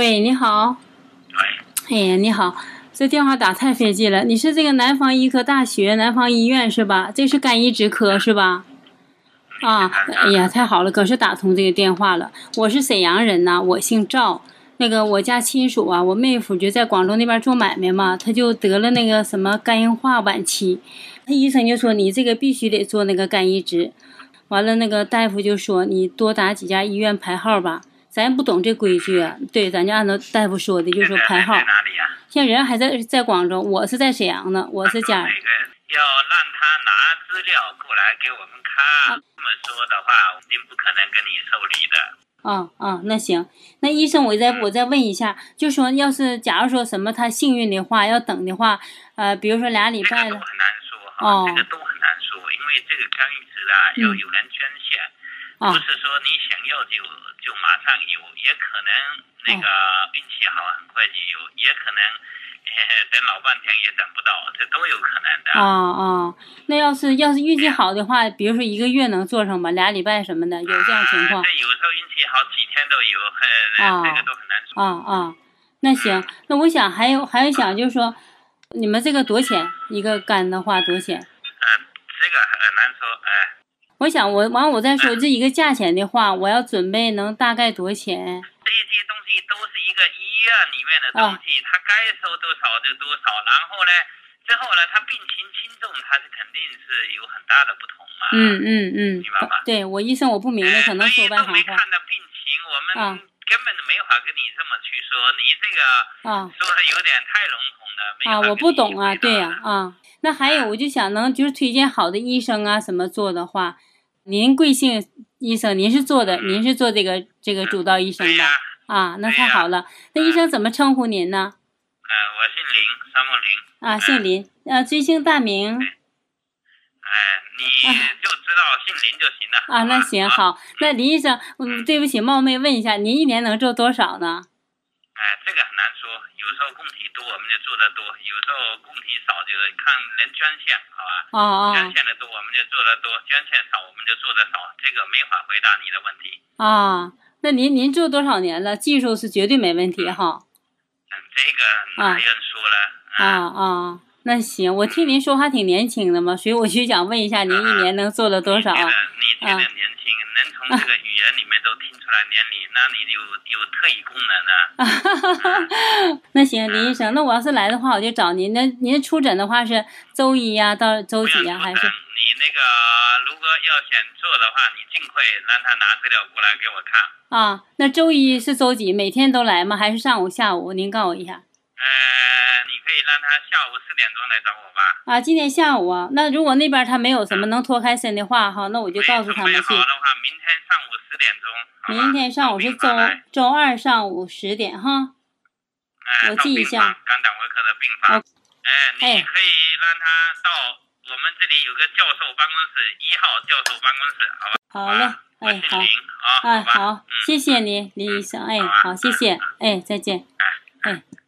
喂，你好。 喂。 哎，你好，这电话打太费劲了。你是这个南方医科大学南方医院是吧？这是肝移植科是吧？啊，哎呀，太好了，可是打通这个电话了。我是沈阳人呐，我姓赵。那个我家亲属啊，我妹夫就在广州那边做买卖嘛，他就得了那个什么肝硬化晚期，他医生就说你这个必须得做那个肝移植。完了，那个大夫就说你多打几家医院排号吧。咱不懂这规矩啊，对，咱就按照大夫说的，就说排号。 在哪里呀？ 现在人还在广州，我是在沈阳呢，我是家。 要让他拿资料过来给我们看。这么说的话，我们不可能跟你受理的。 那行，那医生我再问一下，就说要是假如说什么他幸运的话，要等的话，比如说2礼拜了。 这个都很难说哈，这个都很难说，因为这个肝移植啊，要有人捐献，不是说你想要就马上有，也可能那个运气好很快就有，也可能等老半天也等不到，这都有可能的。 那要是运气好的话，比如说1个月能做上吧，2礼拜什么的，有这样情况。 这有时候运气好几天都有，这个都很难说。 那行，那我想还有想就是说，你们这个多少钱？一个肝的话多少钱？ 这个很难说， 我想我再说这一个价钱的话，我要准备能大概多少钱？ 这些东西都是一个医院里面的东西，他该收多少就多少，然后呢，之后呢，他病情轻重，他是肯定是有很大的不同嘛。明白吗？ 对，我医生我不明白，可能说外行话。 没看到病情，我们根本没法跟你这么去说，你这个说的有点太笼统了。 我不懂啊，对呀那还有我就想就是推荐好的医生啊什么做的话，您贵姓医生？您是做这个主刀医生吧？那太好了。那医生怎么称呼您呢？ 我姓林，沙漠林。 姓林，追姓大名。 你就知道姓林就行了。 那行好。那林医生，对不起，冒昧问一下，您一年能做多少呢？ 这个很难说，有时候供体多我们就做得多，有时候供体少就是看人捐献，好吧？捐献的多我们就做得多，捐献少我们就做得少，这个没法回答你的问题。 那您做多少年了？技术是绝对没问题哈。 这个哪人说了？ 那行，我听您说话挺年轻的嘛，所以我就想问一下，您一年能做了多少？ 你这个年轻，能从这个语言里面都听出来年龄，那你有特异功能呢。 那行，林医生，那我要是来的话，我就找您。那您出诊的话是周一呀，到周几呀，还是？ 你那个如果要想做的话，你尽快让他拿资料过来给我看。 那周一是周几？每天都来吗？还是上午、下午？您告诉我一下。 你可以让他下午4点钟来找我吧。 今天下午啊。那如果那边他没有什么能脱开身的话，那我就告诉他们去。 好的话，明天上午10点钟。 明天上午是周2上午10点哈。我记一下。 肝胆胃科的病房。你可以让他到我们这里有个教授办公室1号教授办公室，好吧？ 好嘞。好，谢谢您，林医生。好，谢谢。再见。